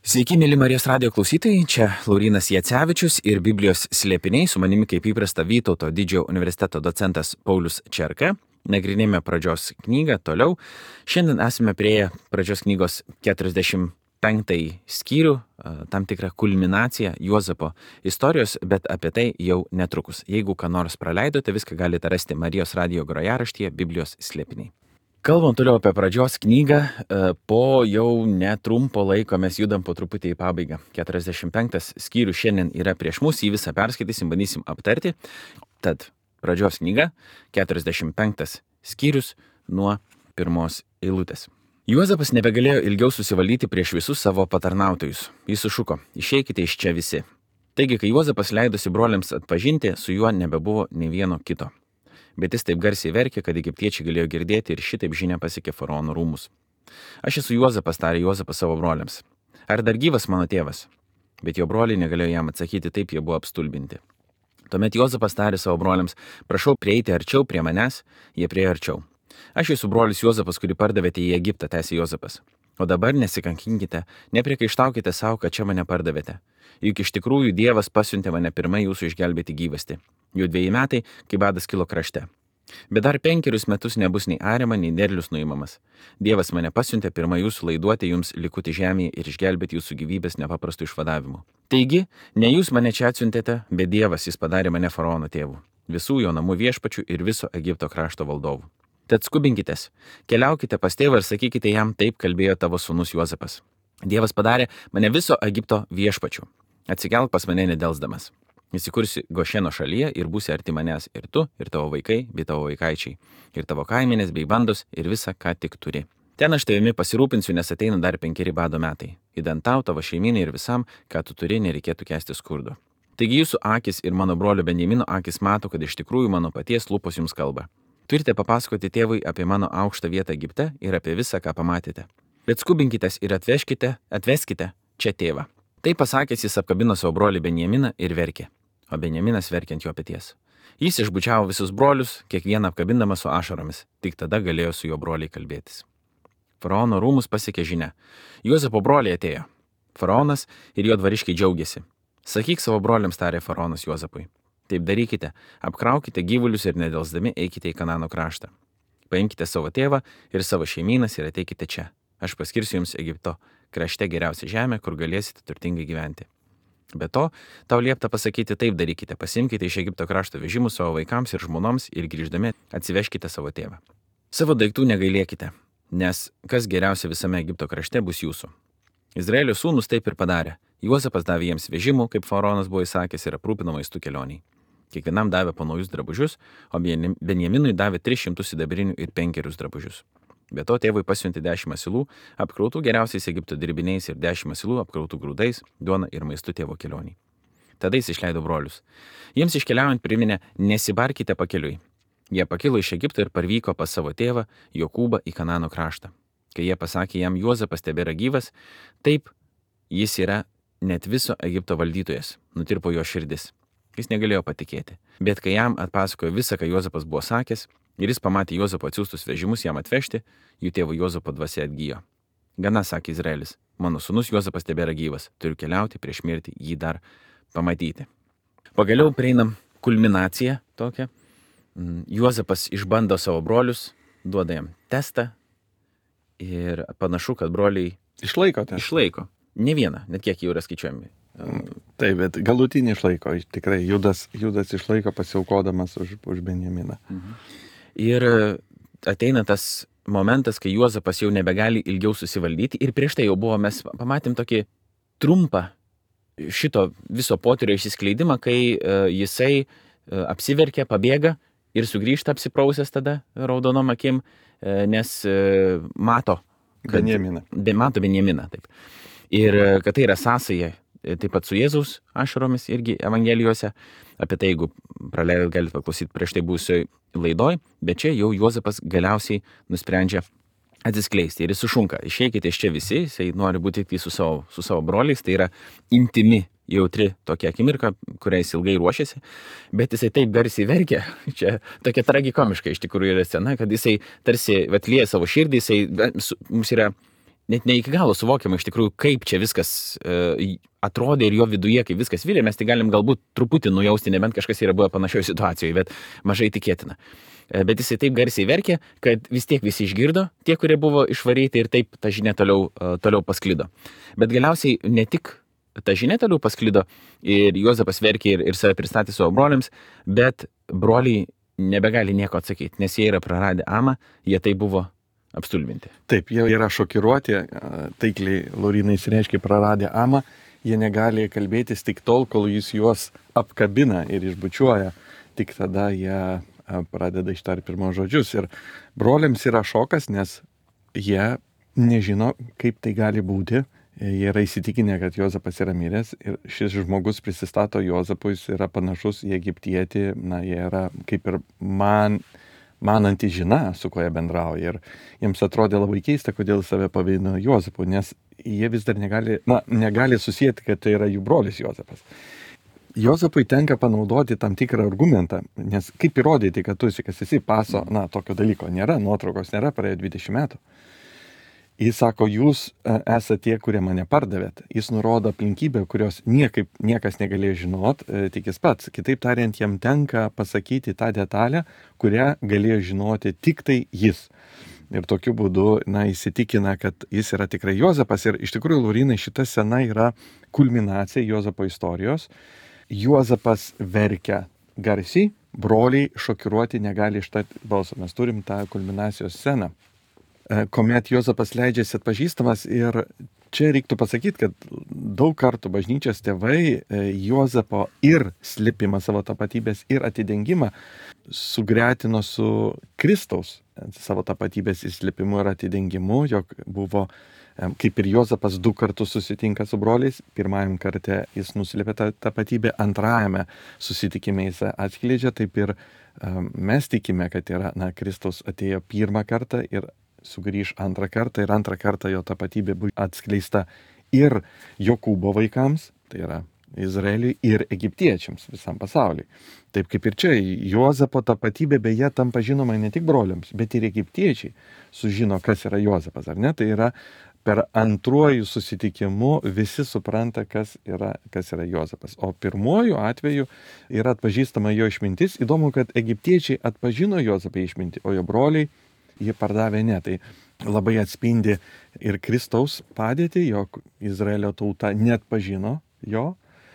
Sveiki, mėly Marijos radijo klausytojai, čia Laurynas Jacevičius ir Biblijos slėpiniai, su manimi kaip įprasta Vytauto didžiojo universiteto docentas Paulius Čerka. Nagrinėjame pradžios knygą toliau. Šiandien esame prieėję pradžios knygos 45 skyrių, tam tikrą kulminaciją Juozapo istorijos, bet apie tai jau netrukus. Jeigu ką nors praleidote, viską galite rasti Marijos radijo grojaraštyje Biblijos slėpiniai. Kalbant toliau apie pradžios knygą, po jau netrumpo laiko mes judam po truputį į pabaigą. 45 skyrių šiandien yra prieš mus, jį visą perskaitysim, bandysim aptarti. Tad pradžios knyga, 45 skyrius nuo pirmos eilutės. Juozapas nebegalėjo ilgiau susivaldyti prieš visus savo patarnautojus. Jis sušuko, išeikite iš čia visi. Taigi, kai Juozapas leidosi broliams atpažinti, su juo nebebuvo nei vieno kito. Bet jis taip garsiai verkė, kad egiptiečiai galėjo girdėti ir šitaip žinia pasiekė faraono rūmus. Aš esu Juozapas, tarė Juozapas savo broliams. Ar dar gyvas mano tėvas? Bet jo broliai negalėjo jam atsakyti, taip jie buvo apstulbinti. Tuomet Juozapas tarė savo broliams, prašau prieiti arčiau prie manęs, jie priejo arčiau. Aš esu brolis Juozapas, kurį pardavėte į Egiptą, tęsė Juozapas. O dabar nesikankinkite, nepriekaištaukite savo, kad čia mane pardavėte. Juk iš tikrųjų Dievas pasiuntė mane pirmai jūsų išgelbėti gyvasti. Jau 2 metai, kai badas kilo krašte. Bet dar 5 metus nebus nei ariama, nei derlius nuimamas. Dievas mane pasiuntė pirmai jūsų laiduoti jums likutį žemėje ir išgelbėti jūsų gyvybės nepaprastų išvadavimu. Taigi, ne jūs mane čia atsiuntėte, bet Dievas jis padarė mane faraono tėvu, visų jo namų viešpačių ir viso Egipto krašto valdovų. Tad skubinkitės, keliaukite pas tėvą ir sakykite jam, taip kalbėjo tavo sūnus Juozapas. Dievas padarė mane viso Egipto viešpačių. Atsikelk pas mane nedelsdamas. Įsikursi Gošeno šalyje ir būsi arti manęs ir tu, ir tavo vaikai, bei tavo vaikaičiai, ir tavo kaiminės, bei bandos, ir visa, ką tik turi. Ten aš tavimi pasirūpinsiu, nes ateina dar 5 bado metai. Įdant tau, tavo šeiminai ir visam, ką tu turi, nereikėtų kęsti skurdo. Taigi jūsų akis ir mano brolio Benjamino akis mato, kad iš tikrųjų mano paties lūpos jums kalba. Turite papasakoti tėvui apie mano aukštą vietą Egipte ir apie visą, ką pamatėte. Bet skubinkitės ir atveskite čia tėvą. Tai pasakęs jis apkabino savo brolį Benjaminą ir verkė. O Benjaminas verkiant jo peties. Jis išbučiavo visus brolius, kiekvieną apkabindamas su ašaromis, tik tada galėjo su jo broliai kalbėtis. Faraono rūmus pasiekė žinia. Juozapo broliai atėjo. Faraonas ir jo dvariškiai džiaugiasi. Sakyk savo broliams, tarė faraonas Juozapui. Taip darykite, apkraukite gyvulius ir nedelsdami eikite į Kanano kraštą. Paimkite savo tėvą ir savo šeimynas ir ateikite čia. Aš paskirsiu jums Egipto krašte geriausią žemę, kur galėsite turtingai gyventi. Be to, tau liepta pasakyti, taip darykite, pasimkite iš Egipto krašto vežimus savo vaikams ir žmonoms ir grįždami atsiveškite savo tėvą. Savo daiktų negailėkite, nes kas geriausia visame Egipto krašte bus jūsų. Izraelio sūnus taip ir padarė. Juozapas davė jiems vežimų, kaip faraonas buvo įsakęs, ir aprūpino maistų kelioniai. Kiekvienam davė po naujus drabužius, o Benjaminui davė 300 sidabrinių ir 5 drabužius. Be to tėvui pasiuntė 10 asilų, apkrautų geriausiais Egipto dirbiniais ir 10 asilų apkrautų grūdais, duona ir maistu tėvo kelioniai. Tada jis išleido brolius. Jiems iškeliaujant priminė, nesibarkite pakeliui. Jie pakilo iš Egipto ir parvyko pas savo tėvą Jokūbą į Kanano kraštą. Kai jie pasakė jam, Juozapas tebėra gyvas, taip jis yra net viso Egipto valdytojas, nutirpo jo širdis. Jis negalėjo patikėti. Bet kai jam atpasakojo visą, ką Juozapas buvo sakęs, ir jis pamatė Juozapo atsiųstus vežimus jam atvežti, jų tėvo Juozapo dvasia atgijo. Gana, sakė Izraelis, mano sūnus Juozapas tebėra gyvas, turiu keliauti prieš mirtį jį dar pamatyti. Pagaliau prieinam kulminaciją tokią. Juozapas išbando savo brolius, duoda jam testą ir panašu, kad broliai išlaiko. Ne vieną, net kiek jau yra skaičiuojami. Taip, bet galutinį išlaiko, tikrai Judas išlaiko pasiaukodamas už Benjaminą. Ir ateina tas momentas, kai Juozapas jau nebegali ilgiau susivaldyti ir prieš tai jau buvo, mes pamatėm tokį trumpą šito viso potyrio išsiskleidimą, kai jisai apsiverkia, pabėga ir sugrįžta apsiprausęs tada raudonom akim, nes mato Benjaminą. Taip. Ir kad tai yra sąsaja taip pat su Jėzaus ašaromis irgi evangelijose. Apie tai, jeigu praleidot, galite paklausyti prieš tai buvusioj laidoj, bet čia jau Juozapas galiausiai nusprendžia atsiskleisti ir jis sušunka. Išeikite iš čia visi, jisai nori būti tik su savo broliais, tai yra intimi, jautri tokia akimirka, kurią jis ilgai ruošiasi, bet jisai taip garsiai verkia, čia tokia tragikomiška iš tikrųjų yra scena, kad jisai tarsi lieja savo širdį, mums yra net ne iki galo suvokiama iš tikrųjų, kaip čia viskas atrodė ir jo viduje, kaip viskas vylė, mes tai galim galbūt truputį nujausti, nebent kažkas yra buvę panašioje situacijoje, bet mažai tikėtina. Bet jisai taip garsiai verkė, kad vis tiek visi išgirdo, tie, kurie buvo išvaryti ir taip ta žinia toliau pasklido. Bet galiausiai ne tik ta žinia toliau pasklido ir Juozapas verkė ir save pristatė savo broliams, bet broliai nebegali nieko atsakyti, nes jie yra praradę amą, jie tai buvo apstulbinti. Taip, jie yra šokiruoti, taikliai Laurynai išreiškia praradę amą, jie negali kalbėtis tik tol, kol jis juos apkabina ir išbučiuoja, tik tada jie pradeda ištarti pirmos žodžius. Ir broliams yra šokas, nes jie nežino, kaip tai gali būti. Jie yra įsitikinę, kad Juozapas yra miręs ir šis žmogus prisistato Juozapui, jis yra panašus į egiptietį, jie yra kaip ir mananti žina, su kuo jie bendrauja. Ir jiems atrodė labai keista, kodėl save pavadino Juozapu, nes jie vis dar negali susijęti, kad tai yra jų brolis Juozapas. Juozapui tenka panaudoti tam tikrą argumentą, nes kaip įrodyti, kad tu esi, kas esi, paso, tokio dalyko nėra, nuotraukos nėra, praėjo 20 metų. Jis sako, jūs esate tie, kurie mane pardavėt. Jis nurodo aplinkybę, kurios niekas negalėjo žinot, tik jis pats. Kitaip tariant, jam tenka pasakyti tą detalę, kurią galėjo žinoti tik tai jis. Ir tokiu būdu, įsitikina, kad jis yra tikrai Juozapas. Ir iš tikrųjų, Laurynai, šita scena yra kulminacija Juozapo istorijos. Juozapas verkia garsiai, broliai šokiruoti negali ištarti balso. Mes turim tą kulminacijos sceną, kuomet Juozapas leidžiasi atpažįstamas. Ir čia reiktų pasakyti, kad daug kartų bažnyčios tėvai Juozapo ir slėpimą savo tapatybės ir atidengimą sugretino su Kristaus savo tapatybės įslėpimu ir atidengimu, jog buvo, kaip ir Juozapas 2 kartus susitinka su broliais, pirmajam kartą jis nuslėpė tą tapatybę, antrajame susitikime jis atskleidžia, taip ir mes tikime, kad yra, Kristaus atėjo pirmą kartą ir sugrįž antrą kartą, ir antrą kartą jo tapatybė buvo atskleista ir Jokūbo vaikams, tai yra Izraeliui, ir egiptiečiams visam pasauliui. Taip kaip ir čia, Juozapo tapatybė beje tampa žinoma ne tik broliams, bet ir egiptiečiai sužino, kas yra Juozapas, ar ne? Tai yra per antruoju susitikimu visi supranta, kas yra Juozapas. O pirmuoju atveju yra atpažįstama jo išmintis. Įdomu, kad egiptiečiai atpažino Juozapą išmintį, o jo broliai jie pardavė ne. Tai labai atspindi ir Kristaus padėtį, jog Izraelio tauta neatpažino jo,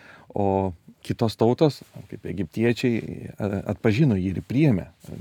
o kitos tautos, kaip egiptiečiai, atpažino jį ir priėmė,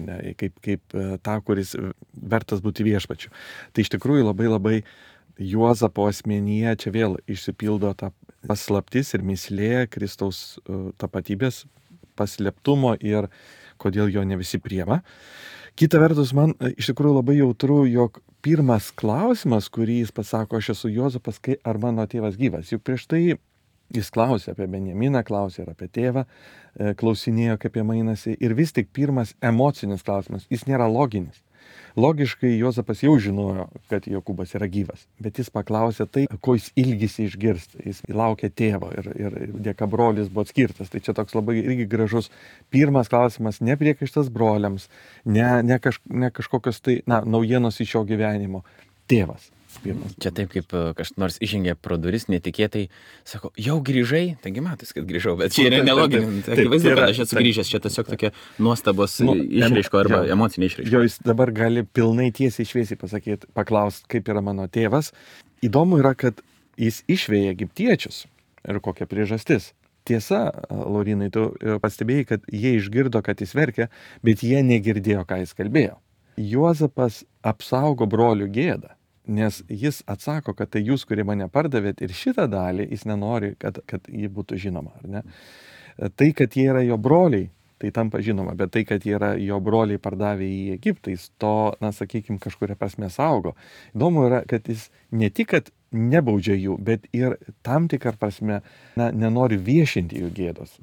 kaip tą, kuris vertas būti viešpačiu. Tai iš tikrųjų labai Juozapo asmenyje čia vėl išsipildo ta paslaptis ir mįslė Kristaus tapatybės paslėptumo ir kodėl jo ne visi priima. Kita vertus, man iš tikrųjų labai jautru, jog pirmas klausimas, kurį jis pasako, aš esu Juozapas, ar mano tėvas gyvas. Juk prieš tai jis klausė apie Benjaminą, klausė ir apie tėvą, klausinėjo, kaip jie mainasi. Ir vis tik pirmas emocinis klausimas, jis nėra loginis. Logiškai Juozapas jau žinojo, kad Jokūbas yra gyvas, bet jis paklausė tai, ko jis ilgisi išgirsti. Jis laukia tėvo ir dėka brolis buvo atskirtas. Tai čia toks labai irgi gražus pirmas klausimas, ne priekaištas broliams, ne kažkokios tai naujienos iš jo gyvenimo. Tėvas. Pirmas. Čia taip, kaip kažkas nors įžengė pro duris netikėtai, sako, jau grįžai, taigi matas, kad grįžau, bet čia yra neloginė. Akivaizdu, kad aš esu grįžęs, čia tiesiog tokia nuostabos išraiško arba emocinė išraiško. Jo, jis dabar gali pilnai tiesiai šviesiai pasakyti, paklausti, kaip yra mano tėvas. Įdomu yra, kad jis išveja egiptiečius ir kokia priežastis. Tiesa, Laurynai, tu pastebėjai, kad jie išgirdo, kad jis verkia, bet jie negirdėjo, ką jis kalbėjo. Juozapas apsaugo brolių gėdą. Nes jis atsako, kad tai jūs, kurie mane pardavėt, ir šitą dalį jis nenori, kad ji būtų žinoma, ar ne? Tai, kad jie yra jo broliai, tai tampa žinoma, bet tai, kad jie yra jo broliai pardavę į Egiptą, jis to, sakykime, kažkuria prasme saugo. Įdomu yra, kad jis ne tik, kad nebaudžia jų, bet ir tam tikrą prasme nenori viešinti jų gėdos.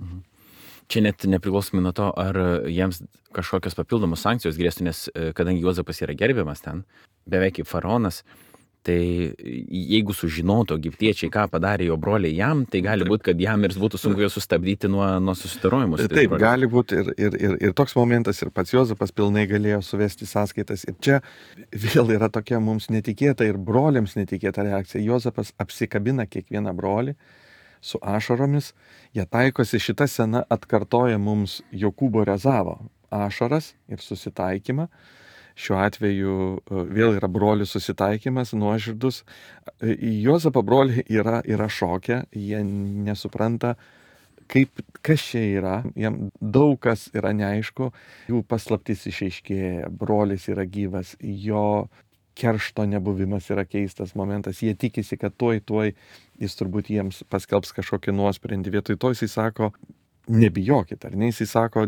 Čia net nepriklausomai nuo to, ar jiems kažkokios papildomos sankcijos grėstų, nes kadangi Juozapas yra gerbiamas ten, beveik kaip faraonas, Tai jeigu sužinotų egiptiečiai, ką padarė jo broliai jam, tai gali būti, kad jam ir būtų sunku juos sustabdyti nuo susidorojimo. Taip, gali būti ir toks momentas, ir pats Juozapas pilnai galėjo suvesti sąskaitas. Ir čia vėl yra tokia mums netikėta ir broliams netikėta reakcija. Juozapas apsikabina kiekvieną brolį su ašaromis. Jie taikosi, šita scena atkartoja mums Jokūbo ir Ezavo ašaras ir susitaikymą. Šiuo atveju vėl yra brolių susitaikymas, nuoširdus. Juozapo broliai yra šokę, jie nesupranta, kas čia yra, jam daug kas yra neaišku, jų paslaptis išaiškėja, brolis yra gyvas, jo keršto nebuvimas yra keistas momentas, jie tikisi, kad tuoj jis turbūt jiems paskelbs kažkokį nuosprendį, vietoj to jisai sako, nebijokit, ar ne, jisai sako,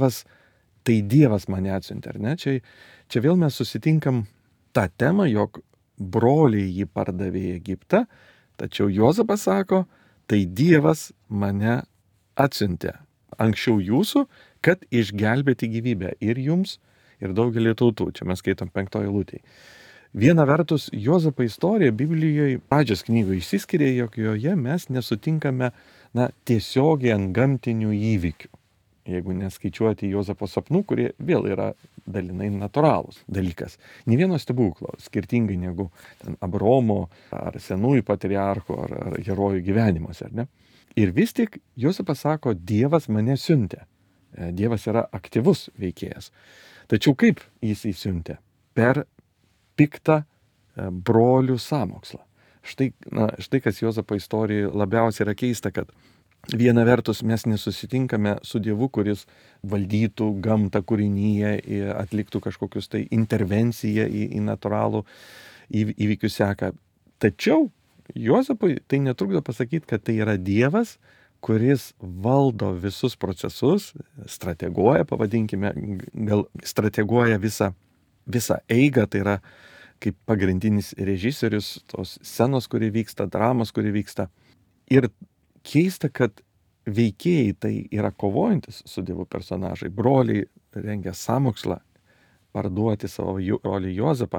tai Dievas mane atsiuntė, ar ne, čia vėl mes susitinkam tą temą, jog broliai jį pardavė į Egiptą, tačiau Juozapas sako, tai Dievas mane atsiuntė anksčiau jūsų, kad išgelbėti gyvybę ir jums, ir daugelį tautų. Čia mes skaitom 5 eilutėje. Viena vertus, Juozapo istorija Biblijoje pradžios knygoje išsiskiria, jog joje mes nesutinkame tiesiogiai ant gamtinių įvykių. Jeigu neskaičiuoti Juozapo sapnų, kurie vėl yra dalinai natūralūs dalykas. Nė vieno stebuklo, skirtingai negu Abraomo ar senųjų patriarchų ar herojų gyvenimuose, ar ne? Ir vis tik Juozapas sako, Dievas mane siuntė. Dievas yra aktyvus veikėjas. Tačiau kaip jis įsiuntė? Per piktą brolių sąmokslą. Štai kas Juozapo istorijoje labiausiai yra keista, kad viena vertus mes nesusitinkame su Dievu, kuris valdytų gamtą kūrinyje, atliktų kažkokius tai intervenciją į natūralų įvykių seką. Tačiau Juozapui tai netrukdo pasakyti, kad tai yra Dievas, kuris valdo visus procesus, strateguoja, pavadinkime, gal strateguoja visą eigą, tai yra kaip pagrindinis režisierius tos scenos, kuri vyksta, dramos, kuri vyksta. Ir keista, kad veikėjai tai yra kovojantis su Dievu personažai. Broliai rengia sąmokslą parduoti savo brolį Juozapą,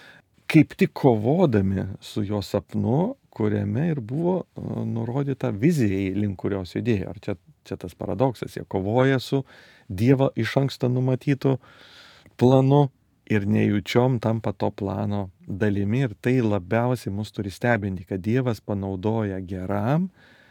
kaip tik kovodami su jo sapnu, kuriame ir buvo nurodyta vizijai, link kurios judėjo. Ar čia tas paradoksas, jie kovoja su Dievo iš anksto numatytu planu ir nejučiom tampa to plano dalimi, ir tai labiausiai mus turi stebinti, kad Dievas panaudoja geram,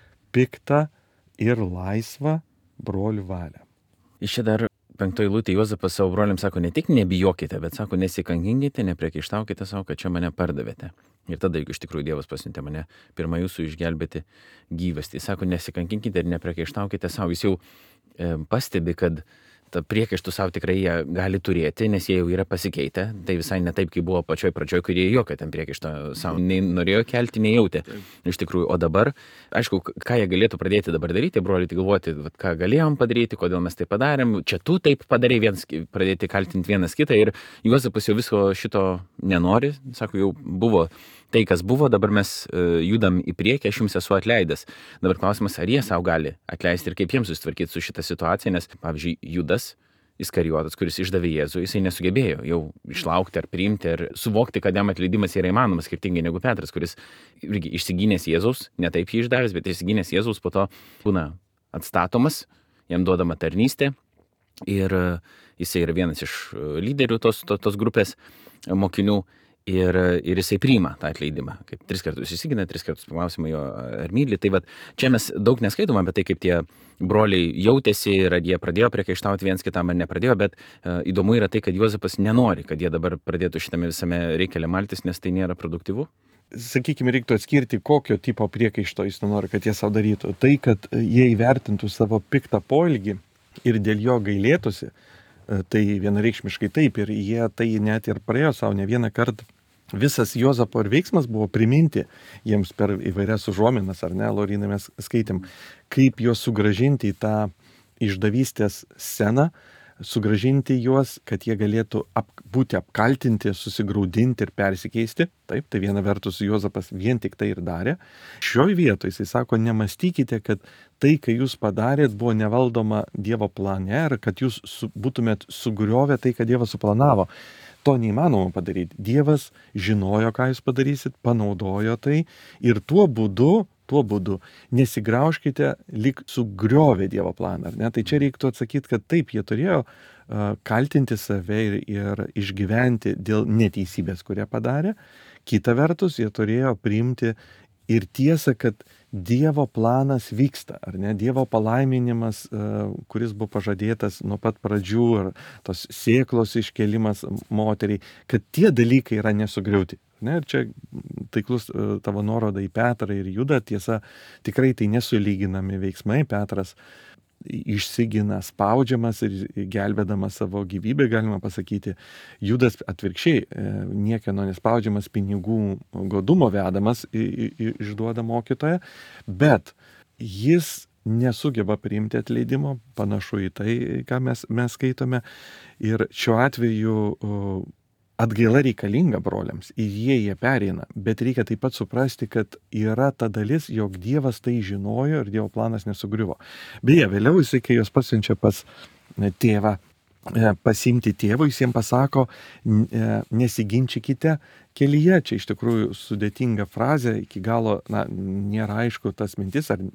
piktą ir laisvą brolių valią. Iš čia dar 5 eilutė Juozapas savo broliams sako, ne tik nebijokite, bet sako, nesikankinkite, nepriekaištaukite savo, kad čia mane pardavėte. Ir tada, jeigu iš tikrųjų Dievas pasiuntė mane pirmą jūsų išgelbėti gyvastį, sako, nesikankinkite ir nepriekaištaukite savo. Jis jau pastebi, kad priekaištų savo tikrai jie gali turėti, nes jie jau yra pasikeitę. Tai visai ne taip, kaip buvo pačioj pradžioj, kurie jokio ten priekaišto savo nei norėjo kelti, nei jautė. Iš tikrųjų, o dabar, aišku, ką jie galėtų pradėti dabar daryti, broliai, tai galvoti, ką galėjom padaryti, kodėl mes tai padarėm, čia tu taip padarei, pradėti kaltinti vienas kitą, ir Juozapas jau visko šito nenori, sako, jau buvo tai, kas buvo, dabar mes judam į priekį, aš jums esu atleidęs. Dabar klausimas, ar jie savo gali atleisti ir kaip jiems susitvarkyti su šitą situaciją, nes, pavyzdžiui, Judas Iskarijotas, kuris išdavė Jėzų, jisai nesugebėjo jau išlaukti ar priimti ar suvokti, kad jam atleidimas yra įmanomas, skirtingai negu Petras, kuris irgi išsigynęs Jėzaus, ne taip jį išdavęs, bet išsigynęs Jėzaus, po to būna atstatomas, jam duodama tarnystė ir jisai yra vienas iš lyderių tos grupės mokinių. Ir jisai priima tą atleidimą, kaip 3 kartus įsigina, 3 kartus paklausima jo ar myli. Tai vat, čia mes daug neskaitom apie tai, kaip tie broliai jautėsi ir jie pradėjo priekaištauti viens kitam ar nepradėjo, bet įdomu yra tai, kad Juozapas nenori, kad jie dabar pradėtų šitame visame reikale maltis, nes tai nėra produktyvu. Sakykime, reiktų atskirti, kokio tipo priekaišto jis nenori, kad jie savo darytų. Tai, kad jie įvertintų savo piktą poelgį ir dėl jo gailėtųsi, tai vienareikšmiškai taip, ir jie tai net ir praėjo savo ne vieną kartą. Visas Juozapo ir veiksmas buvo priminti jiems per įvairias užuominas, ar ne, Lauryna, mes skaitėm, kaip juos sugrąžinti į tą išdavystės sceną, sugrąžinti juos, kad jie galėtų būti apkaltinti, susigraudinti ir persikeisti. Taip, tai viena vertus Juozapas vien tik tai ir darė. Šioj vietoje jisai sako, nemastykite, kad tai, kai jūs padarėt, buvo nevaldoma Dievo plane ir kad jūs būtumėt sugriovę tai, ką Dievas suplanavo. to neįmanoma padaryti. Dievas žinojo, ką jūs padarysit, panaudojo tai ir tuo būdu nesigraužkite, lyg sugriovė Dievo planą. Ar ne? Tai čia reiktų atsakyti, kad taip, jie turėjo kaltinti save ir išgyventi dėl neteisybės, kurią padarė. Kita vertus, jie turėjo priimti ir tiesą, kad Dievo planas vyksta, ar ne? Dievo palaiminimas, kuris buvo pažadėtas nuo pat pradžių, ar tos sėklos iškelimas moteriai, kad tie dalykai yra nesugriauti. Ne? Ir čia taiklus tavo nuoroda į Petrą ir Judą, tiesa, tikrai tai nesulyginami veiksmai. Petras išsigina spaudžiamas ir gelbėdamas savo gyvybę, galima pasakyti. Judas atvirkščiai, niekieno nespaudžiamas, pinigų godumo vedamas išduoda mokytoją, bet jis nesugeba priimti atleidimo, panašu į tai, ką mes skaitome. Ir šiuo atveju atgaila reikalinga broliams ir jie pereina, bet reikia taip pat suprasti, kad yra ta dalis, jog Dievas tai žinojo ir Dievo planas nesugriuvo. Beje, vėliau jisai, kai jos pasiunčia pas tėvą, pasimti tėvų, jis jiems pasako, nesiginčykite kelyje. Čia iš tikrųjų sudėtinga frazė, iki galo nėra aišku tas mintis, ar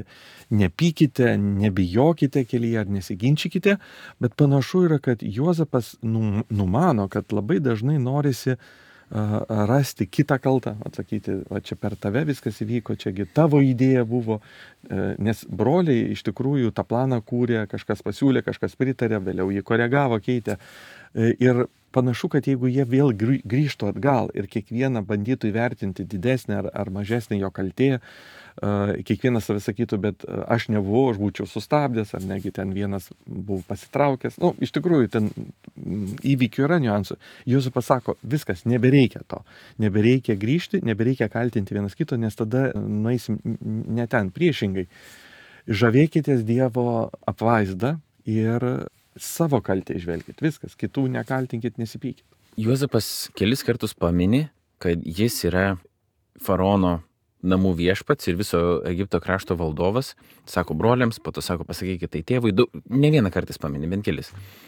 nepykite, nebijokite kelyje, ar nesiginčykite, bet panašu yra, kad Juozapas numano, kad labai dažnai norisi rasti kitą kaltą, atsakyti, va čia per tave viskas įvyko, čiagi tavo idėja buvo, nes broliai iš tikrųjų tą planą kūrė, kažkas pasiūlė, kažkas pritarė, vėliau jį koregavo, keitė. Ir panašu, kad jeigu jie vėl grįžtų atgal ir kiekvieną bandytų įvertinti didesnę ar mažesnę jo kaltė, kiekvienas savai sakytų, bet aš nebuvau, aš būčiau sustabdęs, ar negi ten vienas buvo pasitraukęs. Iš tikrųjų, ten įvykių yra niuansų. Juozapas sako, viskas, nebereikia to. Nebereikia grįžti, nebereikia kaltinti vienas kito, nes tada nueisim ne ten, priešingai. Žavėkitės Dievo apvaizdą ir savo kaltę išvelkit. Viskas, kitų nekaltinkit, nesipykit. Juozapas kelis kartus pamini, kad jis yra faraono namų viešpats ir viso Egipto krašto valdovas. Sako broliams, po to sako, pasakykit tai tėvui. Ne vieną kartą jis pamini, bent kelis.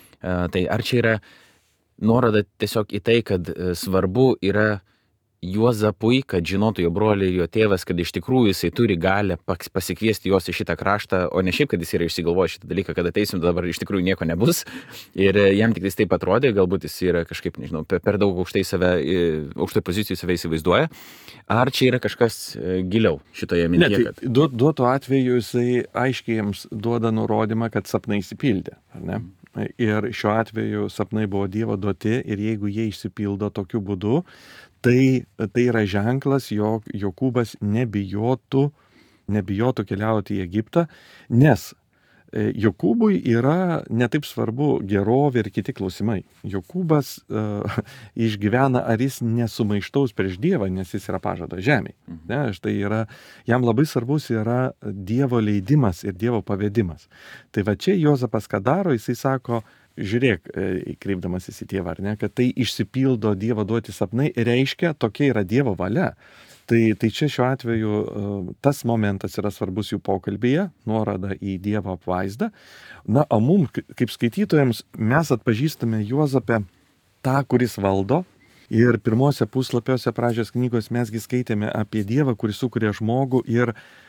Tai ar čia yra nuoroda tiesiog į tai, kad svarbu yra Juozapui, kad žinotų jo broliai ir jo tėvas, kad iš tikrųjų jisai turi galę pasikviesti juos į šitą kraštą, o ne šiaip, kad jis yra išsigalvoję šitą dalyką, kad ateisim, dabar iš tikrųjų nieko nebus. Ir jam tik taip atrodė, galbūt jis yra kažkaip, nežinau, per daug aukštai pozicijų save įsivaizduoja. Ar čia yra kažkas giliau šitoje mintyje? Ne, tai duotų atveju jisai aiškiai jiems duoda nurodymą, kad sapnai išsipildė, ar ne? Ir šiuo atveju sapnai buvo Dievo duoti ir jeigu jie išsipildo tokiu būdu, tai yra ženklas, jog Jokūbas nebijotų keliauti į Egiptą, nes Jokūbui yra netaip svarbu gerovė ir kiti klausimai. Jokūbas išgyvena, ar jis nesumaištaus prieš Dievą, nes jis yra pažado žemėje. Ne, štai jam labai svarbus yra Dievo leidimas ir Dievo pavedimas. Tai va čia Juozapas ką daro, jisai sako, žiūrėk, kreipdamasis į tėvą, ar ne, kad tai išsipildo Dievo duoti sapnai, reiškia, tokia yra Dievo valia. Tai čia šiuo atveju tas momentas yra svarbus jų pokalbyje, nuoroda į Dievo apvaizdą. O mums, kaip skaitytojams, mes atpažįstame Juozapę tą, kuris valdo. Ir pirmose puslapiuose pradžios knygos mesgi skaitėme apie Dievą, kuris sukuria žmogų ir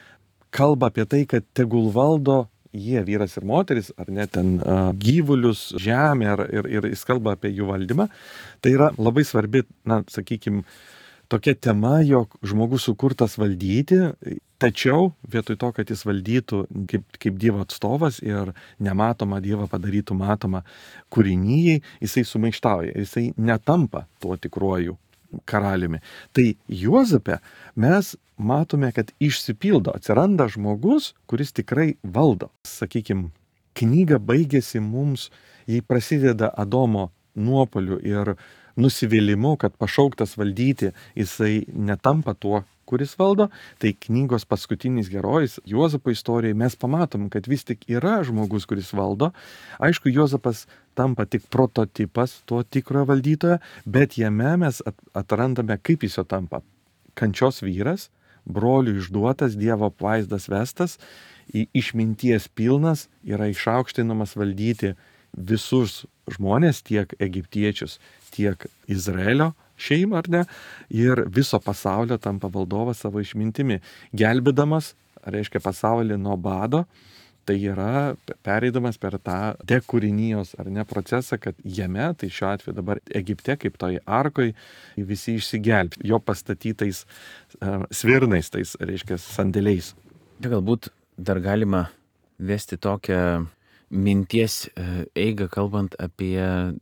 kalba apie tai, kad tegul valdo jie, vyras ir moteris, ar net ten gyvulius, žemę, ir jis kalba apie jų valdymą. Tai yra labai svarbi, sakykime, tokia tema, jog žmogus sukurtas valdyti, tačiau vietoj to, kad jis valdytų kaip Dievo atstovas ir nematomą Dievą padarytų matomą kūrinyjei, jisai sumaištauja, jisai netampa tuo tikruoju karaliumi. Tai Juozape mes matome, kad išsipildo, atsiranda žmogus, kuris tikrai valdo. Sakykime, knyga baigėsi mums, jei prasideda Adomo nuopuoliu ir nusivylimu, kad pašauktas valdyti, jisai netampa tuo, kuris valdo, tai knygos paskutinis herojus, Juozapo istorijai, mes pamatom, kad vis tik yra žmogus, kuris valdo. Aišku, Juozapas tampa tik prototipas to tikrojo valdytojo, bet jame mes atrandame, kaip jis jo tampa. Kančios vyras, brolių išduotas, Dievo apvaizdas vestas, išminties pilnas, yra išaukštinamas valdyti visus žmonės, tiek egiptiečius, tiek Izraelio šeimą, ar ne, ir viso pasaulio tampa valdovas savo išmintimi, gelbėdamas, reiškia, pasaulį nuo bado. Tai yra pereidamas per tą dekūrinijos ar ne procesą, kad jame, tai šiuo atveju dabar Egipte, kaip toje arkoj, visi išsigelbė jo pastatytais svirnais, tais, reiškia, sandėliais. Galbūt dar galima vesti tokią minties eigą, kalbant apie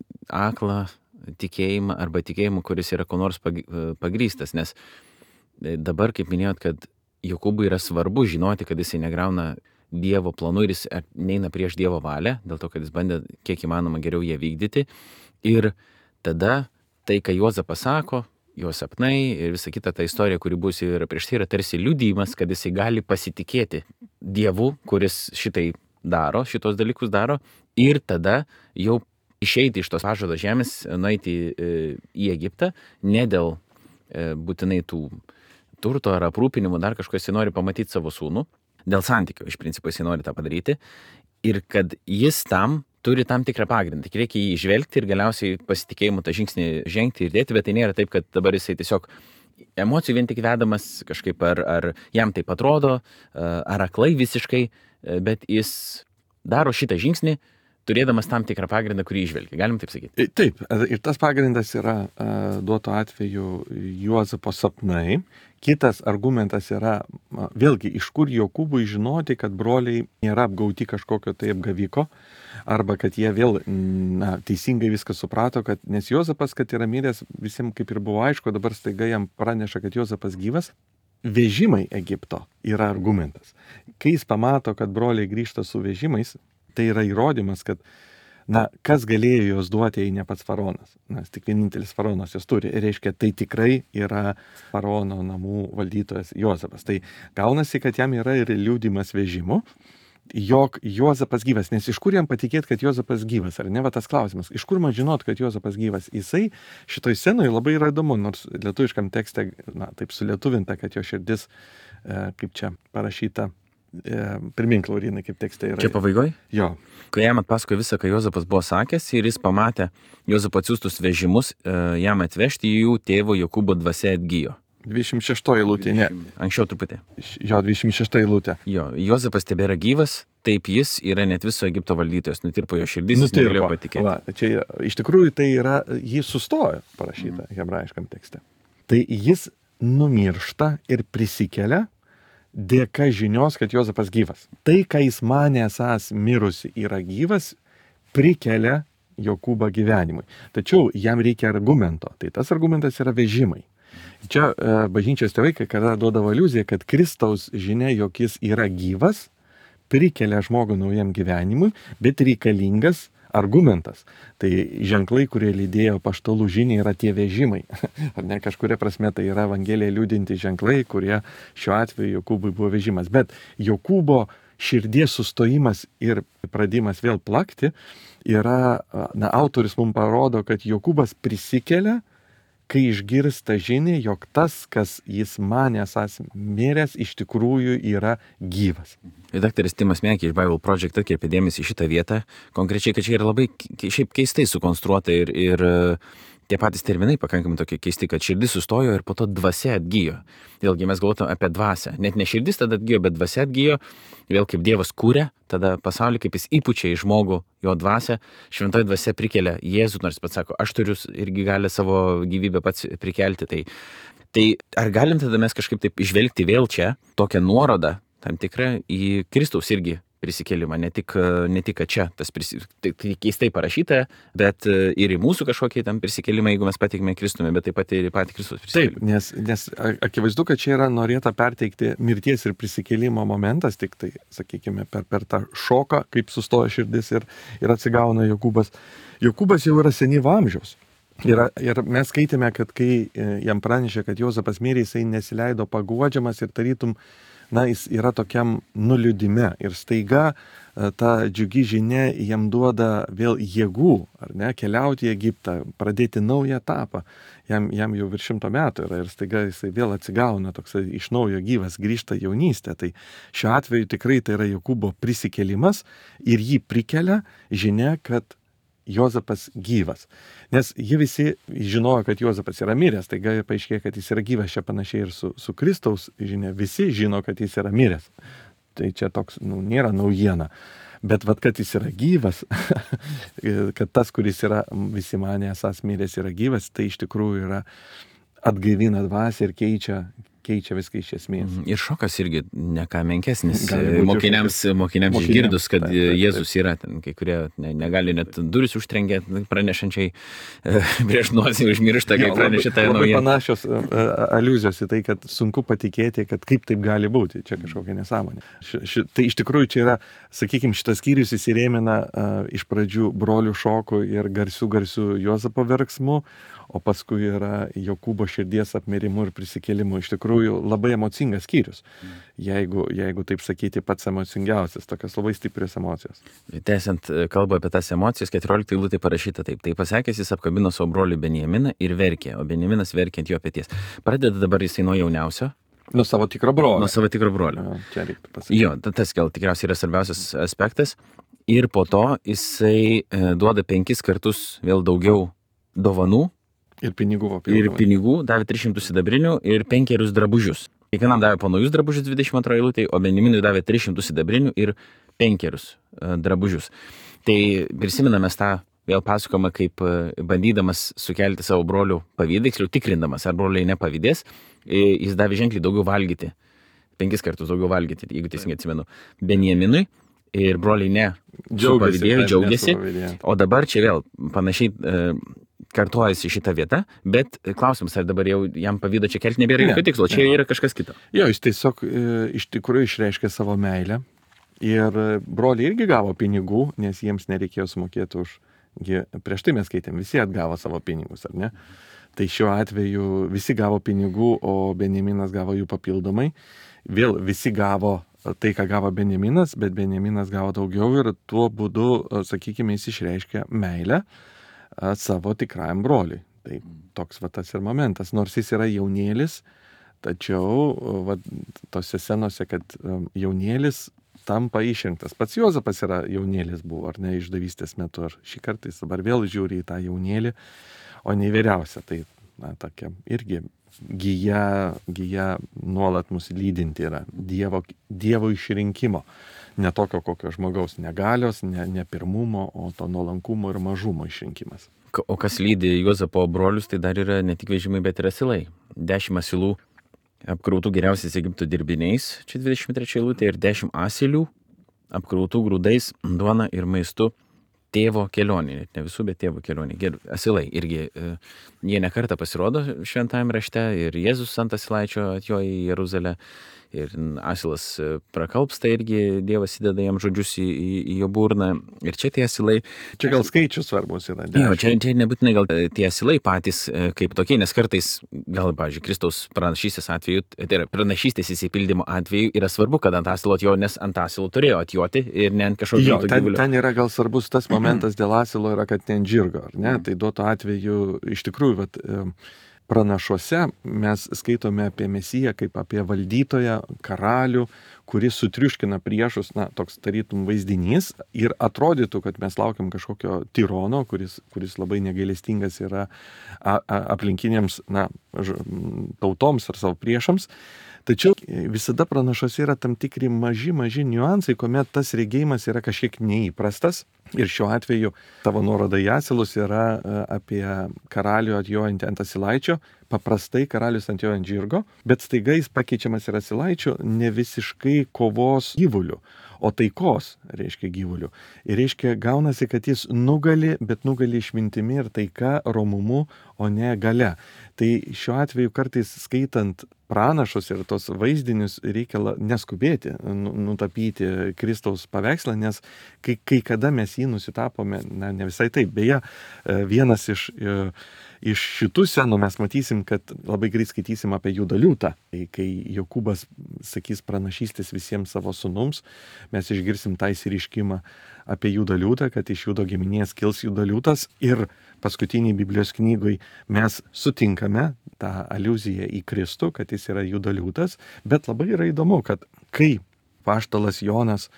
aklą tikėjimą arba tikėjimą, kuris yra kuo nors pagrįstas, nes dabar, kaip minėjot, kad Jokūbui yra svarbu žinoti, kad jisai negriauna Dievo planų ir jis neina prieš Dievo valią, dėl to, kad jis bandė kiek įmanoma geriau ją vykdyti. Ir tada tai, ką Juozapas sako, jo sapnai ir visa kita ta istorija, kuri bus ir prieš tai, yra tarsi liudijimas, kad jisai gali pasitikėti Dievu, kuris šitai daro, šitos dalykus daro, ir tada jau išeiti iš tos pažado žemės, nueiti į Egiptą, ne dėl būtinai tų turto ar aprūpinimų, dar kažko jisai nori pamatyti savo sūnų. Dėl santykio, iš principo, jisai nori tą padaryti ir kad jis tam turi tam tikrą pagrindą. Tik reikia jį žvelgti ir galiausiai pasitikėjimu tą žingsnį žengti ir dėti, bet tai nėra taip, kad dabar jisai tiesiog emocijų vien tik vedamas kažkaip ar jam taip atrodo, ar aklai visiškai, bet jis daro šitą žingsnį, turėdamas tam tikrą pagrindą, kurį išvelgia. Galim taip sakyti? Taip, ir tas pagrindas yra duoto atveju Juozapo sapnai. Kitas argumentas yra, vėlgi, iš kur Jokūbui žinoti, kad broliai nėra apgauti kažkokio tai apgaviko, arba kad jie vėl teisingai viską suprato, kad, nes Juozapas, kad yra miręs, visiems kaip ir buvo aišku, dabar staiga jam praneša, kad Juozapas gyvas. Vežimai Egipto yra argumentas. Kai jis pamato, kad broliai grįžta su vežimais, tai yra įrodymas, kad kas galėjo jos duoti, jei ne pats faraonas. Nes tik vienintelis faraonas jos turi. Ir reiškia, tai tikrai yra faraono namų valdytojas Juozapas. Tai gaunasi, kad jam yra ir liudimas vežimu, jog Juozapas gyvas. Nes iš kur jam patikėti, kad Juozapas gyvas? Ar ne, va tas klausimas. Iš kur man žinot, kad Juozapas gyvas? Jisai šitoj scenoje labai yra įdomu, nors lietuviškam tekste, taip sulietuvinta, kad jo širdis, kaip čia parašyta, primink, Laurinai, kaip tekste yra. Čia pabaigoj? Jo. Kai jam atpasakojo visą, ką Juozapas buvo sakęs ir jis pamatė Juozapo atsiųstus vežimus, jam atvežti, jų tėvo Jokūbo dvasia atgijo. 26 eilutė, ne. Anksčiau truputį. Jo, 26 eilutė. Jo, Juozapas tebėra gyvas, taip jis yra net viso Egipto valdytojas, nutirpo jo širdis, jis negalėjo patikėti. Va, čia iš tikrųjų tai yra, jį sustojo parašyta hebrajiškam tekste. Tai jis numiršta ir prisikelia dėka žinios, kad Juozapas gyvas. Tai, ką jis manė esąs mirusi yra gyvas, prikelia Jokūbą gyvenimui. Tačiau jam reikia argumento. Tai tas argumentas yra vežimai. Čia bažnyčios tėvai, kai kada duodavo aliuziją, kad Kristaus žinia, jog jis yra gyvas, prikelia žmogų naujam gyvenimui, bet reikalingas argumentas. Tai ženklai, kurie lydėjo apaštalų žinią, yra tie vežimai. Ar ne, kažkuria prasme tai yra Evangelija liudinti ženklai, kurie šiuo atveju Jokūbui buvo vežimas. Bet Jokūbo širdies sustojimas ir pradimas vėl plakti yra, autorius mums parodo, kad Jokūbas prisikelia, kai išgirsta žinią, jog tas, kas jis manė esąs miręs, iš tikrųjų yra gyvas. Daktaras Timas Mekė iš Bible Project atkreipė dėmesį į šitą vietą, konkrečiai, kad čia yra labai šiaip keistai sukonstruota ir tie patys terminai pakankamai tokie keisti, kad širdis sustojo ir po to dvasia atgijo. Vėlgi mes galvotume apie dvasią. Net ne širdis tada atgijo, bet dvasia atgijo. Vėl kaip Dievas kūrė tada pasaulį, kaip jis įpučia į žmogų jo dvasią. Šventoji dvasia prikelia Jėzų, nors pats sako, aš turiu irgi gali savo gyvybę pats prikelti. Tai ar galim tada mes kažkaip taip išvelgti vėl čia tokią nuorodą tam tikrą į Kristaus irgi prisikėlimą, ne tik kad čia tas tai keistai parašyta, bet ir į mūsų kažkokį tam prisikėlimą, jeigu mes patikime Kristumi, bet taip pat ir į patį Kristus prisikėlimą. Taip, nes akivaizdu, kad čia yra norėta perteikti mirties ir prisikėlimo momentas, tik tai, sakykime, per tą šoką, kaip sustoja širdis ir atsigauna Jokūbas. Jokūbas jau yra senyvo amžiaus. Ir mes skaitėme, kad kai jam pranešė, kad Juozapas mirė, jisai nesileido paguodžiamas ir tarytum jis yra tokiam nuliūdime ir staiga ta džiugi žinia jam duoda vėl jėgų, ar ne, keliauti į Egiptą, pradėti naują etapą. Jam jau virš 100 metų yra ir staiga jisai vėl atsigauna, toks iš naujo gyvas, grįžta jaunystė. Tai šiuo atveju tikrai tai yra Jokūbo prisikėlimas ir jį prikelia žinia, kad Juozapas gyvas. Nes jie visi žinojo, kad Juozapas yra miręs, tai gali paaiškėti, kad jis yra gyvas, čia panašiai ir su Kristaus žinia, visi žino, kad jis yra miręs. Tai čia toks, nėra naujiena. Bet kad jis yra gyvas, kad tas, kuris yra visi manė esas miręs, yra gyvas, tai iš tikrųjų yra atgaivina dvasią ir keičia viską iš esmės. Ir šokas irgi ne ką menkesnis. Mokiniams išgirdus, kad Jėzus yra ten, kai kurie negali net duris užtrenkė pranešančiai prieš nosį užmiršta, kai pranešė tą naujienę. Labai panašios aliuzijos į tai, kad sunku patikėti, kad kaip taip gali būti. Čia kažkokia nesąmonė. Tai iš tikrųjų čia yra, sakykime, šitas skyrius įsirėmina iš pradžių brolių šokų ir garsių Juozapo verksmų, o paskui yra Jokūbo širdies apmirimu ir prisikėlimu. Iš tikrųjų labai emocingas skyrius. Jeigu taip sakyti, pats emocingiausias, tokios labai stiprios emocijos. Tęsiant kalbą apie tas emocijas, 14 eilutė parašyta taip. Tai pasakęs, jis apkabino savo brolių Benjaminą ir verkė, o Benjaminas verkė ant jo peties. Pradeda dabar jisai nuo jauniausio. Nuo savo tikro brolio. Čia reiktų pasakyti. Jo, tas gal tikriausiai yra svarbiausias aspektas. Ir po to jisai duoda 5 kartus vėl daugiau dovanų. Ir pinigų. Davė 300 sidabrinių ir 5 drabužius. Kiekvienam davė po naujus drabužius 22 eilutėje, o Benjaminui davė 300 sidabrinių ir 5 drabužius. Tai prisimename tą vėl pasakojimą, kaip bandydamas sukelti savo brolių pavydą, tiksliau tikrindamas, ar broliai nepavydės, jis davė ženkliai daugiau valgyti. 5 kartus daugiau valgyti, jeigu teisingai atsimenu, Benjaminui. Ir broliai džiaugiasi. O dabar čia vėl panašiai kartuojasi šitą vietą, bet klausimas, ar dabar jau jam pavydo čia kelti nebėra jokio tikslo, čia yra kažkas kito. Jo, jis tiesiog iš tikrųjų išreiškė savo meilę ir broliai irgi gavo pinigų, nes jiems nereikėjo sumokėti už, prieš tai mes skaitėm, visi atgavo savo pinigus, ar ne? Tai šiuo atveju visi gavo pinigų, o Benjaminas gavo jų papildomai. Vėl visi gavo tai, ką gavo Benjaminas, bet Benjaminas gavo daugiau ir tuo būdu, sakykime, jis išreiškė meilę savo tikrajam broliui. Tai toks tas ir momentas. Nors jis yra jaunėlis, tačiau tose scenose, kad jaunėlis tampa išrinktas. Pats Juozapas yra jaunėlis buvo, ar ne, išdavystės metu. Ar šį kartą jis dabar vėl žiūri į tą jaunėlį, o ne vyriausią. Tai tokia irgi gyja nuolat mus lydinti yra Dievo išrinkimo. Ne tokio kokio žmogaus negalios, ne pirmumo, o to nuolankumo ir mažumo išrinkimas. O kas lydi Juozapo brolius, tai dar yra ne tik vežimai, bet ir asilai. 10 asilų apkrautų geriausiais Egipto dirbiniais, čia 23 eilutė, ir 10 asilių apkrautų grūdais, duona ir maistu tėvo kelionė. Net ne visų, bet tėvo kelionė. Asilai irgi, jie nekartą pasirodo šventajame rašte ir Jėzus ant asilaičio atjojo į Jeruzalę. Ir asilas prakalpsta irgi, Dievas įdeda jam žodžius į jo burną. Ir čia tie asilai... Čia gal skaičius svarbus yra. Jo, čia nebūtinai gal tie asilai patys kaip tokie, nes kartais, gal, pavyzdžiui, Kristaus pranašystės atveju, tai yra pranašystės įsipildymo atveju, yra svarbu, kad ant asilo atjojo, nes ant asilo turėjo atjoti ir ne ant kažkokio gyvulio. Ten yra gal svarbus tas momentas dėl asilo yra, kad ne ant žirgo, ar ne? Tai duoto atveju iš tikrųjų, pranašuose mes skaitome apie Mesiją kaip apie valdytoją, karalių, kuris sutriuškina priešus, toks tarytum vaizdinys ir atrodytų, kad mes laukiam kažkokio tirono, kuris labai negailestingas yra aplinkinėms tautoms ar savo priešams. Tačiau visada pranašuose yra tam tikri maži niuansai, kuomet tas regėjimas yra kažkiek neįprastas. Ir šiuo atveju tavo nuoroda į asilus yra apie karalių atjojantį ant asilaičio. Paprastai karalius ant jo ant žirgo, bet staiga jis pakeičiamas ir asilaičiu ne visiškai kovos gyvuliu, o taikos, reiškia gyvuliu. Ir reiškia gaunasi, kad jis nugali, bet nugali išmintimi ir taika, romumu, o ne gale. Tai šiuo atveju kartais skaitant pranašus ir tos vaizdinius reikia neskubėti nutapyti Kristaus paveikslą, nes kai kada mes jį nusitapome, ne visai taip. Beje, vienas iš šitų scenų mes matysim, kad labai greit skaitysim apie Judą liūtą. Kai Jokūbas sakys pranašystės visiems savo sūnums, mes išgirsim tą įsiriškimą apie Judą liūtą, kad iš Judo giminės kils Judo liūtas. Ir paskutiniai Biblijos knygoj mes sutinkame tą aliuziją į Kristų, kad jis yra Judo liūtas. Bet labai yra įdomu, kad kai apaštalas Jonas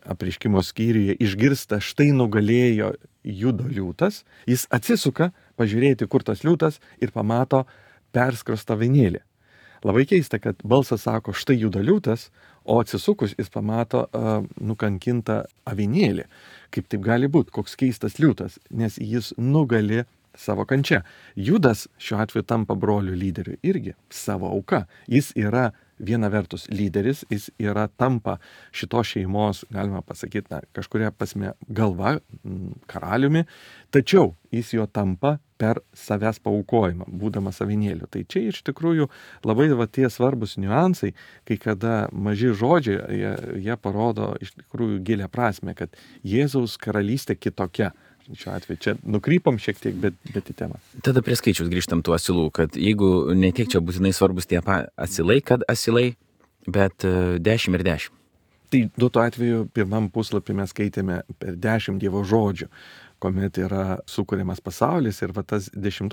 apreiškimo skyriuje išgirsta, štai nugalėjo judo liūtas, jis atsisuka pažiūrėti, kur tas liūtas ir pamato perskrostą avinėlį. Labai keista, kad balsas sako, štai juda liūtas, o atsisukus jis pamato nukankintą avinėlį. Kaip taip gali būti, koks keistas liūtas, nes jis nugali savo kančia. Judas šiuo atveju tampa brolių lyderiu irgi savo auka. Jis yra viena vertus lyderis, jis yra tampa šitos šeimos, galima pasakyti, kažkuria prasme galva, karaliumi, tačiau jis jo tampa per savęs paaukojimą, būdamas avinėliu. Tai čia iš tikrųjų labai tie svarbus niuansai, kai kada maži žodžiai, jie parodo iš tikrųjų gilę prasme, kad Jėzaus karalystė kitokia. Šiuo atveju čia nukrypom šiek tiek, bet į temą. Tada prie skaičius grįžtam tų asilų, kad jeigu ne tiek čia būtinai svarbus tie asilai, kad asilai, bet 10 ir 10. Tai duotu atveju pirmam puslapį mes skaitėme per 10 Dievo žodžių, kuomet yra sukuriamas pasaulis ir tas 10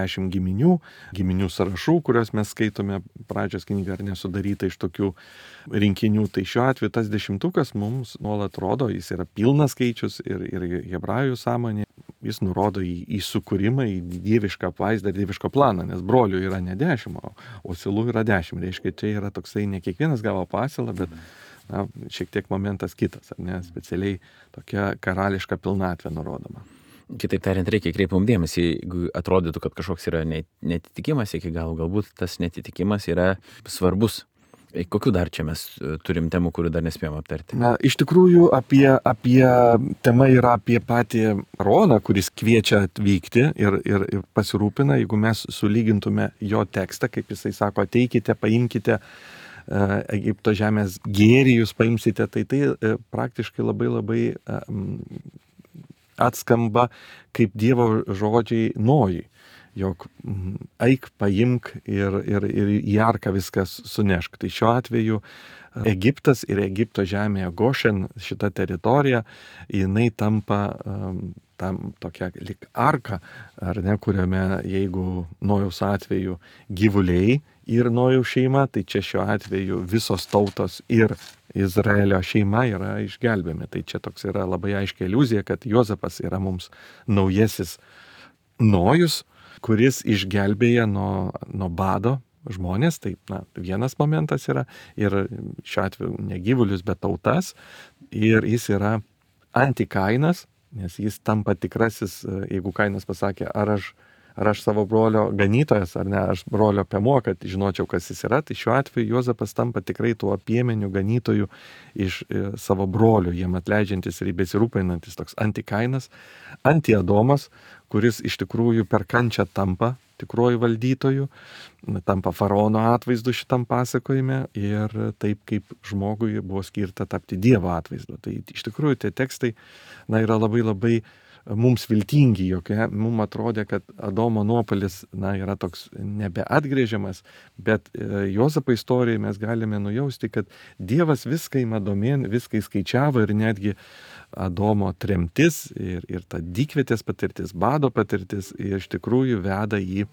giminių sąrašų, kuriuos mes skaitome pradžios knygą ar nesudaryta iš tokių rinkinių. Tai šiuo atveju tas 10 mums nuolat rodo, jis yra pilnas skaičius ir hebrajų sąmonė, jis nurodo į sukūrimą, į dievišką apvaizdą, dievišką planą, nes brolių yra ne 10, o asilų yra 10. Reiškia, čia yra toksai, ne kiekvienas gavo pasilą, bet šiek tiek momentas kitas, ne, specialiai tokia karališka pilnatvė nurodoma. Kitaip tariant, reikia kreipti dėmesį, jeigu atrodytų, kad kažkoks yra netitikimas iki galo, galbūt tas netitikimas yra svarbus. Kokių dar čia mes turim temų, kurių dar nespėjom aptarti? Iš tikrųjų, tema yra apie patį Aroną, kuris kviečia atvykti ir pasirūpina, jeigu mes sulygintume jo tekstą, kaip jisai sako, ateikite, paimkite Egipto žemės gėrį, jūs paimsite, tai praktiškai labai atskamba kaip Dievo žodžiai Nojui, jog eik, paimk ir į arką viskas sunešk. Tai šiuo atveju Egiptas ir Egipto žemėje Gošen, šita teritorija, jinai tampa tokia lik arka, ar ne, kuriame jeigu Nojaus atveju gyvuliai ir Nojaus šeima, tai čia šiuo atveju visos tautos ir Izraelio šeima yra išgelbėmi. Tai čia toks yra labai aiškia iliuzija, kad Juozapas yra mums naujasis Nojus, kuris išgelbėja nuo bado žmonės. Tai vienas momentas yra, ir šiuo atveju ne gyvulius, bet tautas, ir jis yra antikainas, nes jis tampa tikrasis, jeigu Kainas pasakė, ar aš savo brolio ganytojas, ar ne, aš brolio piemuo, kad žinočiau, kas jis yra, tai šiuo atveju Juozapas tampa tikrai tuo piemeniu ganytoju iš savo brolių, jiem atleidžiantis ir besirūpinantis, toks antikainas, antiadomas, kuris iš tikrųjų per kančią tampa tikruoju valdytoju, tampa faraono atvaizdu šitam pasakojime ir taip kaip žmogui buvo skirta tapti Dievo atvaizdu. Tai iš tikrųjų tie tekstai yra labai mums viltingi, jog mums atrodė, kad Adomo nuopuolis yra toks nebeatgrėžiamas, bet Juozapo istorijai mes galime nujausti, kad Dievas viską ima domėn, viską įskaičiavo ir netgi Adomo tremtis ir ta dykvietės patirtis, bado patirtis iš tikrųjų veda į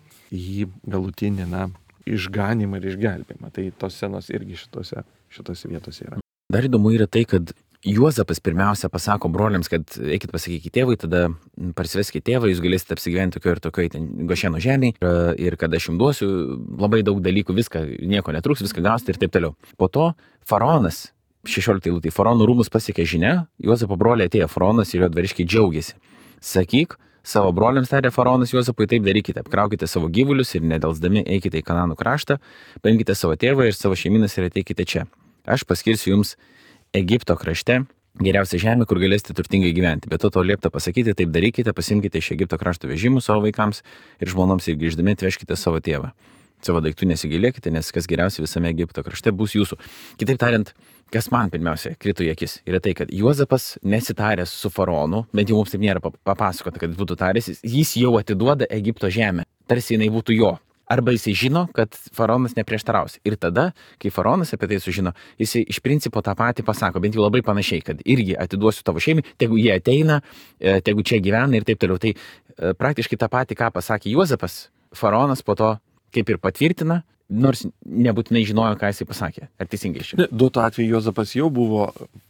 galutinį išganimą ir išgelbėjimą. Tai tos scenos irgi šitose vietose yra. Dar įdomu yra tai, kad Juozapas pirmiausia pasako broliams, kad eikit pasakykite tėvui, tada parsiveskite tėvą, jūs galėsite apsigyventi tokioje ir tokioje Gošeno žemėje ir kad aš jums duosiu labai daug dalykų, viską, nieko netruks, viską gausite ir taip toliau. Po to faraonas, 16 eilutė, faraono rūmus pasiekė žinia, Juozapo broliai atėjo faraonas ir jo dvariškiai džiaugiasi. Sakyk, savo broliams tarė faraonas Juozapui, taip darykite, apkraukite savo gyvulius ir nedelsdami eikite į Kananų kraštą, paimkite savo tėvą ir savo šeiminas ir ateikite čia. Aš paskirsiu jums Egipto krašte geriausia žemė, kur galėsite turtingai gyventi. Bet to liepta pasakyti, taip darykite, pasimkite iš Egipto krašto vežimų savo vaikams ir žmonoms ir grįždami atveškite savo tėvą. Savo daiktų nesigailėkite, nes kas geriausia visame Egipto krašte bus jūsų. Kitaip tariant, kas man pirmiausia krito į akis, yra tai, kad Juozapas nesitaręs su faraonu, bent jau mums taip nėra papasakota, kad būtų taręs, jis jau atiduoda Egipto žemę, tarsi jinai būtų jo. Arba jisai žino, kad faraonas neprieštaraus. Ir tada, kai faraonas apie tai sužino, jisai iš principo tą patį pasako, bent jau labai panašiai, kad irgi atiduosiu tavo šeimai, tegu jie ateina, tegu čia gyvena ir taip toliau. Tai praktiškai tą patį, ką pasakė Juozapas, faraonas po to kaip ir patvirtina, nors nebūtinai žinojo, ką jisai pasakė. Ar teisingai šiandien? Duotu atveju Juozapas jau buvo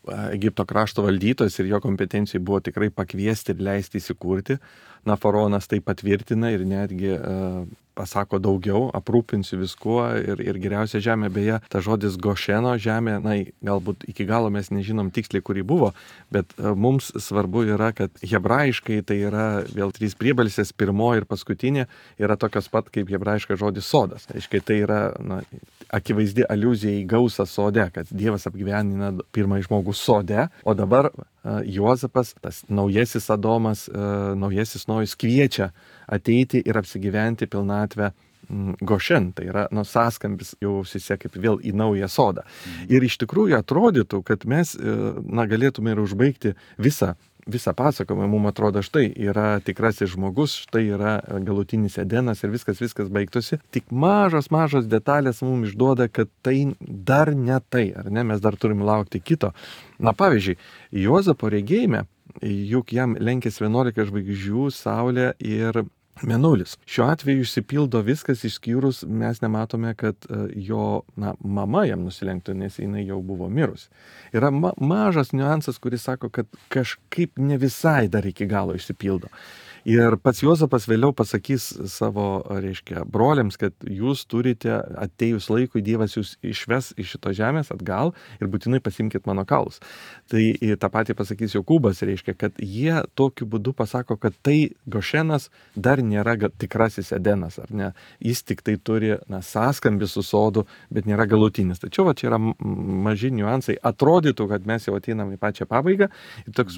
Egipto krašto valdytojas ir jo kompetencijai buvo tikrai pakviesti ir leisti įsikurti. Na, faraonas tai patvirtina ir netgi pasako daugiau, aprūpinsiu viskuo ir geriausia žemė. Beje, ta žodis Gošeno žemė, na, galbūt iki galo mes nežinom tiksliai, kuri buvo, bet mums svarbu yra, kad hebrajiškai tai yra vėl 3 priebalsės, pirmoji ir paskutinė yra tokios pat kaip hebrajiškas žodis sodas. Aiškiai, tai yra akivaizdi aliuzija į gausą sode, kad Dievas apgyvenina pirmąjį žmogų sode, o dabar Juozapas, tas naujasis Adomas, naujasis Nojus kviečia ateiti ir apsigyventi pilnatvę Gošen, tai yra sąskambis jau ausyse kaip vėl į naują sodą. Ir iš tikrųjų atrodytų, kad mes galėtume ir užbaigti visą pasakojimą. Mums atrodo, štai yra tikrasis žmogus, štai yra galutinis Edenas ir viskas baigtųsi. Tik mažos detalės mums išduoda, kad tai dar ne tai, ar ne? Mes dar turim laukti kito. Na, pavyzdžiui, Juozapo regėjime, juk jam lenkėsi 11 žvaigždžių, saulė ir mėnulis. Šiuo atveju išsipildo viskas išskyrus, mes nematome, kad jo mama jam nusilenktų, nes jinai jau buvo mirusi. Yra mažas niuansas, kuris sako, kad kažkaip ne visai dar iki galo išsipildo. Ir pats Juozapas vėliau pasakys savo, broliams, kad jūs turite atėjus laikui, Dievas jūs išves iš šito žemės atgal ir būtinai pasimkit mano kaulus. Tai tą patį pasakys Jokūbas, kad jie tokiu būdu pasako, kad tai Gošenas dar nėra tikrasis Edenas, ar ne? Jis tik tai turi sąskambį su sodu, bet nėra galutinis. Tačiau čia yra maži niuansai. Atrodytų, kad mes jau ateinam į pačią pabaigą ir toks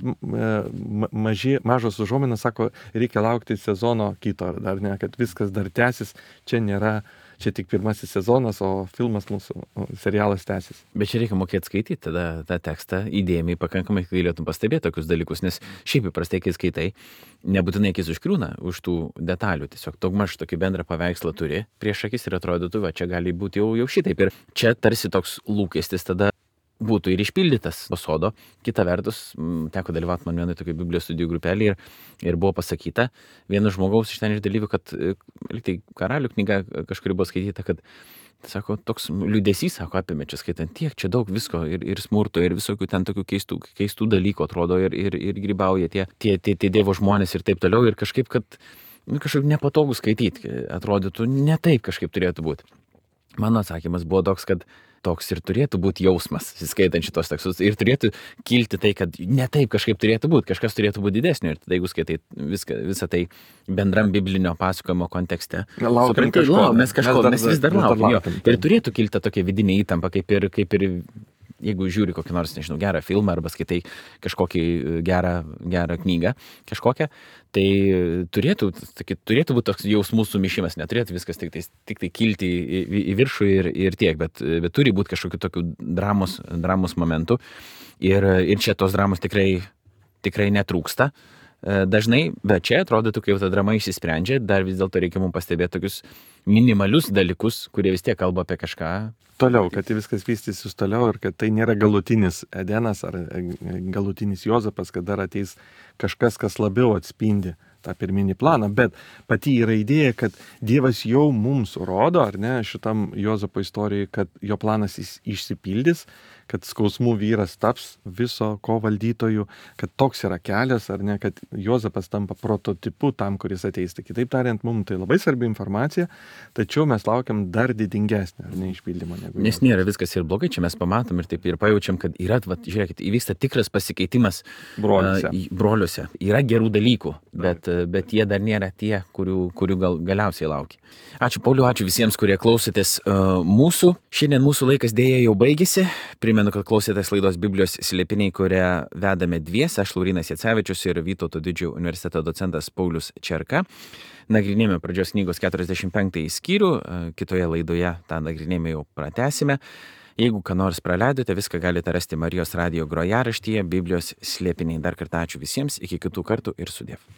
mažos užuominas sako, reikia laukti sezono kito, dar ne, kad viskas dar tęsis, čia tik pirmasis sezonas, o filmas mūsų serialas tęsis. Bet čia reikia mokėti skaityti tada tą tekstą įdėmiai pakankamai, kad galėtum pastebėti tokius dalykus, nes šiaip įprastai, kai skaitai, nebūtinai akis užkliūna už tų detalių, tiesiog daugmaž tokį bendrą paveikslą turi prieš akis ir atrodytų, čia gali būti jau šitaip. Ir čia tarsi toks lūkestis tada būtų ir išpildytas po sodo. Kita vertus, teko dalyvauti man vienai tokiai Biblijos studijų grupelį ir buvo pasakyta vieno žmogaus iš ten iš dalyvių, kad tai Karalių knyga kažkuri buvo skaityta, kad sako, toks liūdesys, sako, apėmė čia skaitant tiek, čia daug visko ir smurto ir visokių ten tokių keistų dalykų atrodo ir grybauja tie Dievo žmonės ir taip toliau ir kažkaip, kad kažkaip nepatogu skaityti, atrodytų ne taip kažkaip turėtų būti. Mano atsakymas buvo toks, kad toks ir turėtų būti jausmas, skaitant šitos tekstus, ir turėtų kilti tai, kad ne taip kažkaip turėtų būti, kažkas turėtų būti didesnio, ir tada jeigu skaitai visą tai bendram biblinio pasakojimo kontekste, supranti, mes vis dar laukiam. Ir turėtų kilti tokia vidinė įtampa, kaip ir jeigu žiūri kokį nors, nežinau, gerą filmą arba skaitai kažkokį gerą knygą kažkokią, tai turėtų būti toks jausmų sumišimas, neturėtų viskas tik tai kilti į viršų ir tiek, bet turi būti kažkokių tokių dramos momentų ir čia tos dramos tikrai netrūksta dažnai, bet čia atrodytų, kai jau ta drama išsisprendžia, dar vis dėlto reikia mums pastebėti tokius minimalius dalykus, kurie vis tiek kalba apie kažką. Toliau, kad viskas vystysis toliau ir kad tai nėra galutinis Edenas ar galutinis Juozapas, kad dar ateis kažkas, kas labiau atspindi tą pirminį planą, bet pati yra idėja, kad Dievas jau mums rodo, ar ne, šitam Juozapo istorijai, kad jo planas išsipildys, kad skausmų vyras taps viso ko valdytojų, kad toks yra kelias, ar ne, kad Juozapas tampa prototipu tam, kuris ateis. Tai kitaip tariant, mums tai labai svarbi informacija, tačiau mes laukiam dar didingesnį, ar ne, išpildymą. Nes nėra viskas ir blogai, čia mes pamatom ir taip ir pajaučiam, kad yra, žiūrėkit, įvyksta tikras pasikeitimas broliuose. Yra gerų dalykų, bet jie dar nėra tie, kurių galiausiai laukia. Ačiū Pauliau, ačiū visiems, kurie klausėtės mūsų. Šiandien mūsų laikas dėja jau baigėsi. Primenu, kad klausėtės laidos Biblijos slėpiniai, kurią vedame dviese, aš Laurinas Jacevičius ir Vytauto Didžiojo universiteto docentas Paulius Čerka. Nagrinėjame pradžios knygos 45 skyrių, kitoje laidoje tą nagrinėjimą jau pratęsime. Jeigu ką nors praleidote, viską galite rasti Marijos radijo grojaraštyje Biblijos slėpiniai. Dar kartą ačiū visiems, iki kitų kartų ir sudiev.